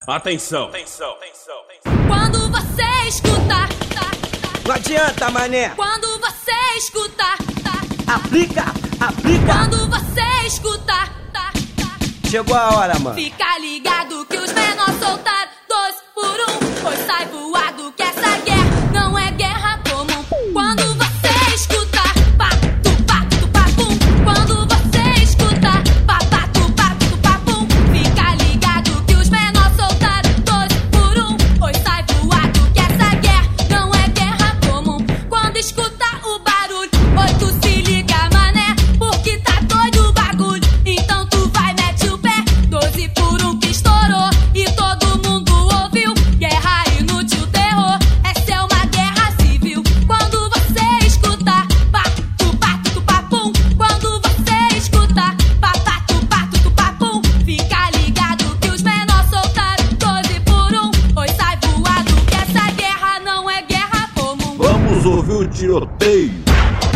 Atenção. Quando você escuta, Não adianta, mané. quando você escuta, Aplica. quando você escuta, Chegou a hora, mano. fica ligado que os menores soltaram 2 por 1, pois sai voado que essa guerra não é guerra comum. Quando você escuta, pá, tu pá, pum. Quando você escuta, pá, tu pá, pum. Fica ligado que os menores soltaram 2 por 1, pois sai voado que essa guerra não é guerra comum. Quando escuta o barulho, oi, tu se liga, mané, porque tá doido o bagulho. Então tu vai, mete o pé, 12 por 1 que estourou e todo mundo ouviu. Guerra inútil, terror, essa é uma guerra civil. Quando você escuta, pá, tu pá, pum. Quando você escuta, pá, tu pá, pum. Fica ligado que os menores soltaram 12 por 1, pois sai voado que essa guerra não é guerra comum. Vamos ouvir o tiroteio.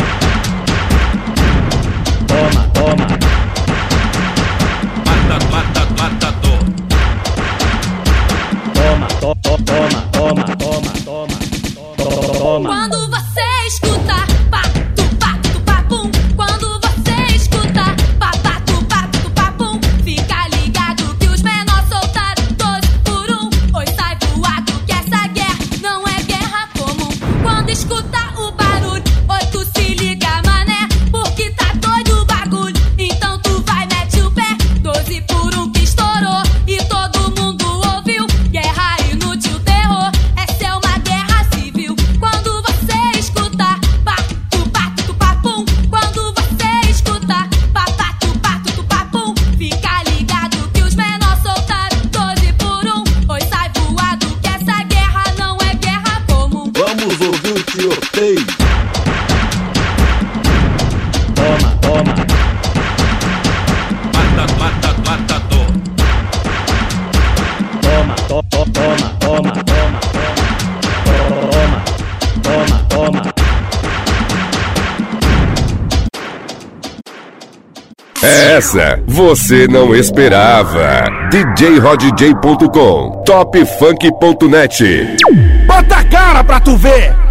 Toma. Matador. Toma. Quando você escuta, pá, tu pá, pum. Quando você escuta, pá, tu pá, pum. Fica ligado que os menores soltaram 12 por 1, pois sai voado que essa guerra não é guerra comum. Quando escuta o barulho, oi, tu se liga, mané, porque tá doido o bagulho. Então tu vai, mete o pé, 12 por 1 que estourou e todo mundo ouviu. Guerra inútil, terror, essa é uma guerra civil. Quando você escuta, pá, tu pá, pum. Quando você escuta, pá, tu pá, pum. Fica ligado que os menores soltaram 12 por 1, pois sai voado que essa guerra não é guerra comum. Vamos ouvir o tiroteio. Toma. Matador. Toma. Essa você não esperava. DJRodJ.com, topfunk.net. Bota a cara pra tu ver!